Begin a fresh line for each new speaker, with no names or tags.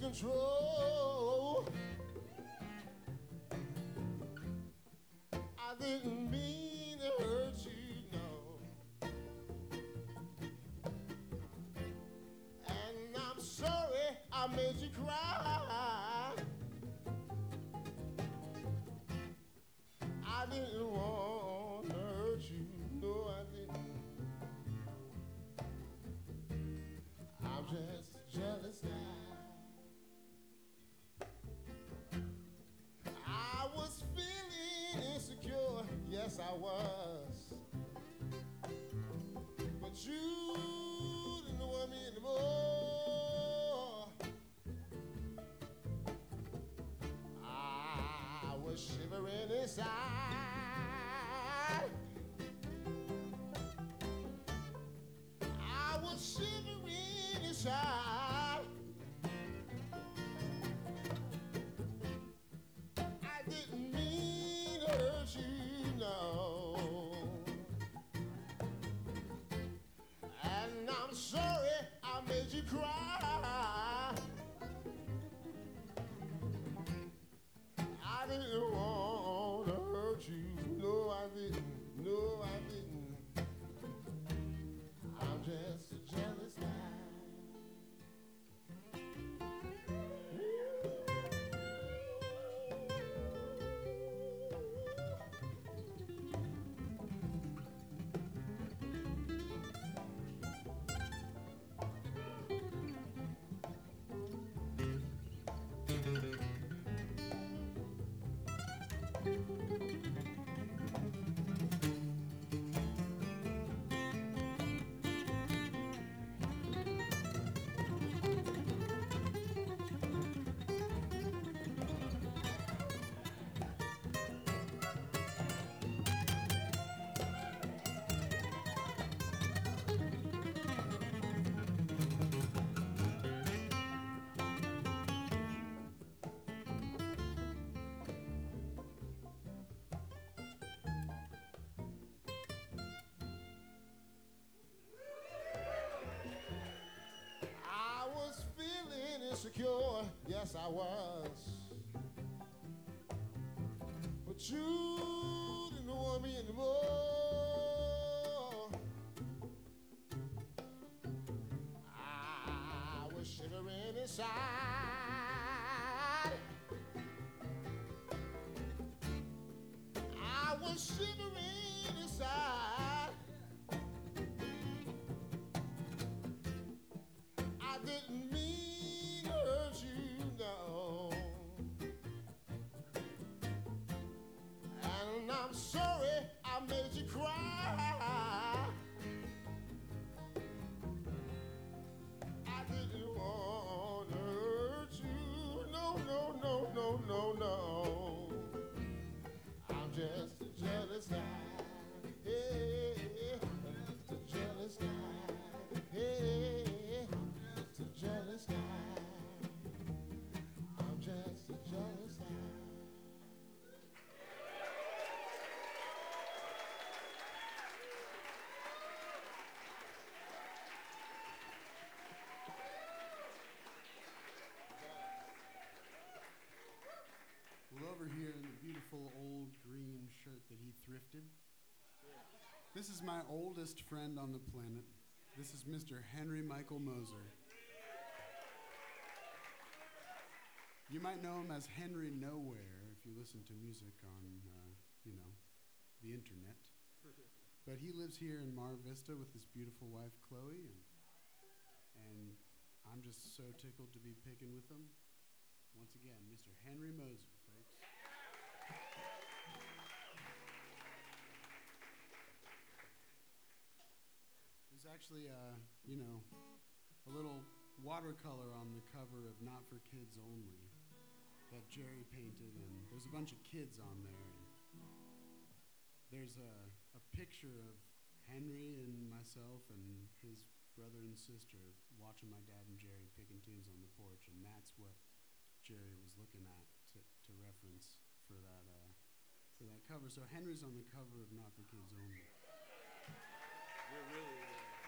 control. I didn't mean to hurt you, no. And I'm sorry I made you cry. I didn't want to hurt you, no, I didn't. I'm just a jealous guy. I was feeling insecure, yes I was. But you didn't want me anymore. I was shivering inside. I was shivering inside. I didn't mean to hurt you, no. And I'm sorry I made you cry. I didn't want to hurt you, no I didn't, no I didn't. I'm just a jealous guy. I was feeling insecure, yes I was. But you didn't want me anymore. I was shivering inside. I was shivering inside. I didn't mean to hurt you, no. And I'm sorry I made you cry. I didn't want to hurt you, no, no, no, no, no, no. I'm just a jealous guy. Hey, just a jealous guy. Hey. Jealous guy. I'm just a jealous guy.
Well, over here in the beautiful old green shirt that he thrifted, this is my oldest friend on the planet. This is Mr. Henry Michael Moser. You might know him as Henry Nowhere if you listen to music on, the internet. But he lives here in Mar Vista with his beautiful wife, Chloe, and I'm just so tickled to be picking with him. Once again, Mr. Henry Moser, folks. There's actually, a little watercolor on the cover of Not for Kids Only that Jerry painted, and there's a bunch of kids on there. And there's a picture of Henry and myself and his brother and sister watching my dad and Jerry picking tunes on the porch, and that's what Jerry was looking at to reference for that cover. So Henry's on the cover of Not for Kids Only.
We're really